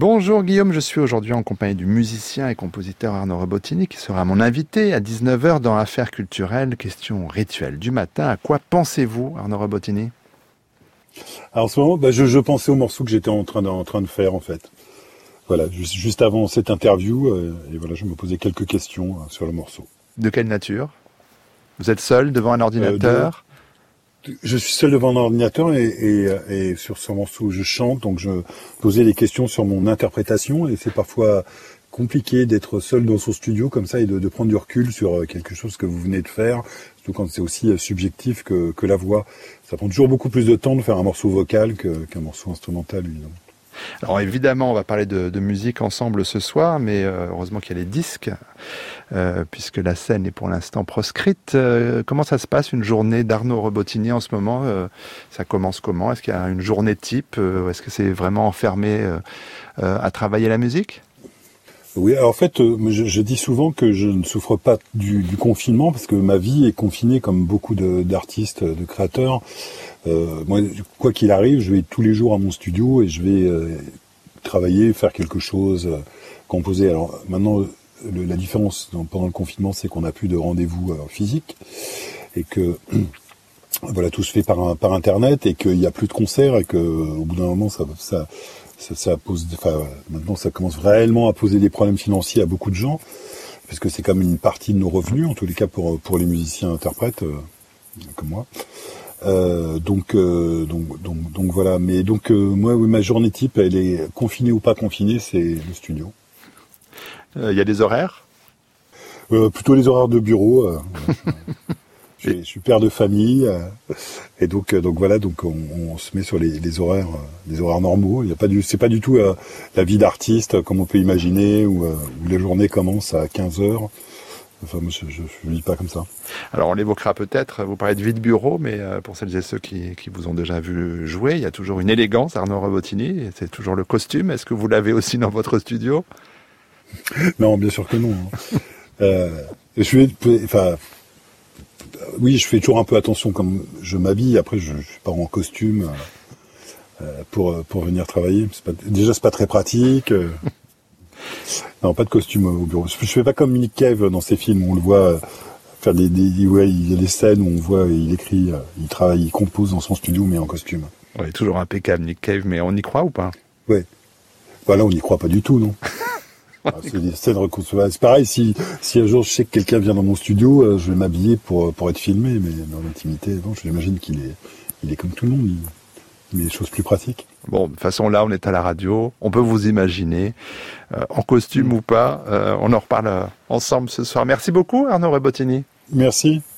Bonjour Guillaume, je suis aujourd'hui en compagnie du musicien et compositeur Arnaud Robotini qui sera mon invité à 19h dans Affaires culturelles, question rituelle du matin. À quoi pensez-vous Arnaud Robotini ? Alors en ce moment, je pensais au morceau que j'étais en train de faire en fait. Voilà, juste avant cette interview, et voilà, je me posais quelques questions sur le morceau. De quelle nature ? Vous êtes seul devant un ordinateur ? Je suis seul devant un ordinateur et sur ce morceau je chante, donc je posais des questions sur mon interprétation et c'est parfois compliqué d'être seul dans son studio comme ça et de prendre du recul sur quelque chose que vous venez de faire, surtout quand c'est aussi subjectif que la voix. Ça prend toujours beaucoup plus de temps de faire un morceau vocal qu'un morceau instrumental, évidemment. Alors évidemment, on va parler de musique ensemble ce soir, mais heureusement qu'il y a les disques, puisque la scène est pour l'instant proscrite. Comment ça se passe une journée d'Arnaud Robotini en ce moment ? Ça commence comment ? Est-ce qu'il y a une journée type ? Est-ce que c'est vraiment enfermé à travailler la musique ? Oui, alors en fait, je dis souvent que je ne souffre pas du confinement, parce que ma vie est confinée comme beaucoup d'artistes, de créateurs. Moi, quoi qu'il arrive, je vais tous les jours à mon studio et je vais travailler, faire quelque chose, composer. Alors maintenant, la différence pendant le confinement, c'est qu'on n'a plus de rendez-vous physiques et que voilà, tout se fait par internet et qu'il n'y a plus de concerts et que au bout d'un moment, ça pose. Enfin, maintenant, ça commence réellement à poser des problèmes financiers à beaucoup de gens, parce que c'est comme une partie de nos revenus, en tous les cas pour les musiciens interprètes comme moi. Donc voilà. Mais donc moi, oui, ma journée type, elle est confinée ou pas confinée, c'est le studio. Il y a des horaires ? Plutôt les horaires de bureau. Je suis père de famille et donc voilà, donc on se met sur les horaires normaux. Il y a pas c'est pas du tout la vie d'artiste comme on peut imaginer où les journées commencent à 15h. Enfin, moi, je vis pas comme ça. Alors, on l'évoquera peut-être, vous parlez de vie de bureau, mais pour celles et ceux qui vous ont déjà vu jouer, il y a toujours une élégance, Arnaud Robotini, et c'est toujours le costume. Est-ce que vous l'avez aussi dans votre studio ? Non, bien sûr que non. Oui, je fais toujours un peu attention comme je m'habille. Après, je suis pas en costume pour venir travailler. C'est pas très pratique. Non, pas de costume au bureau. Je fais pas comme Nick Cave dans ses films où on le voit faire il y a des scènes où on voit il écrit, il travaille, il compose dans son studio mais en costume. Oui, toujours impeccable Nick Cave, mais on y croit ou pas ? Ouais. Voilà, on n'y croit pas du tout, non. C'est des scènes reconstruites. C'est pareil, si un jour je sais que quelqu'un vient dans mon studio, je vais m'habiller pour être filmé, mais dans l'intimité, non, j'imagine qu'il est comme tout le monde, il met des choses plus pratiques. Bon, de toute façon, là, on est à la radio, on peut vous imaginer, en costume ou pas, on en reparle ensemble ce soir. Merci beaucoup, Arnaud Robotini. Merci.